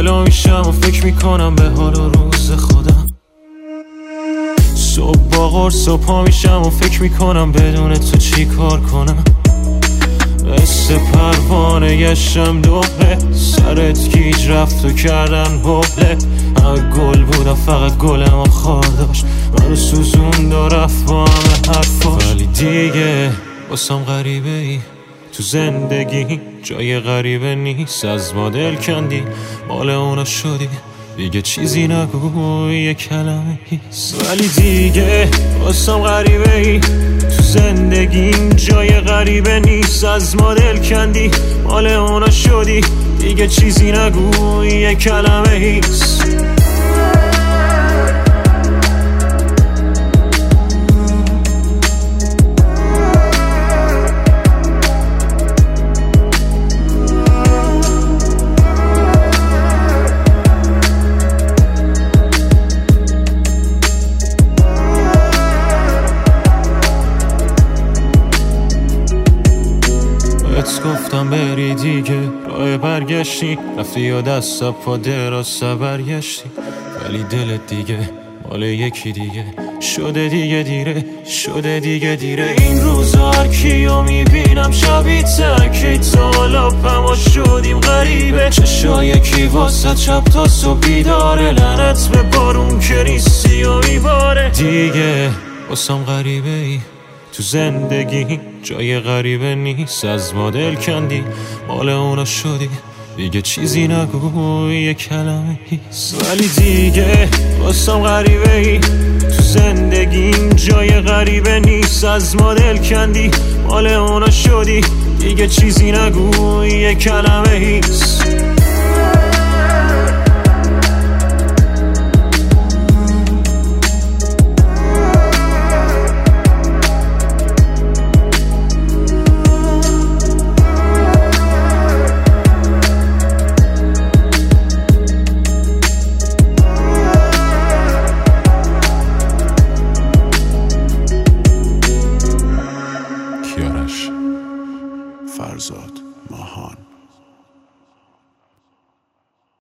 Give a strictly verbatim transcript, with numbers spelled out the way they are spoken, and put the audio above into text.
ولو میشم و فکر میکنم به حال و روز خودم. صبح با قرص و پا میشم و فکر میکنم بدون تو چی کار کنم. مثل پروانه گشتم دوره، سرت گیج رفت و کردن بوله. همه گل بودم فقط گلم و خار داشت، منو سوزوند و رفت با همه حرفاش. ولی دیگه واسم غریبه ای تو زندگی، جای غریبه نیست. از ما دل کندی مال اونا شدی، دیگه چیزی نگو یه کلمه هیست. ولی دیگه واسم غریبه ای تو زندگیم، جای غریبه نیست. از ما دل کندی مال اونا شدی، دیگه چیزی نگو یه کلمه هیست. گفتم بری دیگه، راه برگشتی رفتی یا دست پا دراز برگشتی. ولی دلت دیگه مال یکی دیگه شده، دیگه دیره شده، دیگه دیره. این روزا هر کیو میبینم شبیه تکی تالا پما شدیم غریبه. چشای کی واسه شب تا صبح بیداره، لعنت به بارون که نیستی و میباره. دیگه واسم غریبه ای تو زندگی، جای غریبه نیست. از ما دل کندی مال اونا شدی، دیگه چیزی نگو یه کلمه هیست. ولی دیگه واسم غریبه ای تو زندگیم، جای غریبه نیست. از ما دل کندی مال اونا شدی، دیگه چیزی نگو یه کلمه هیست.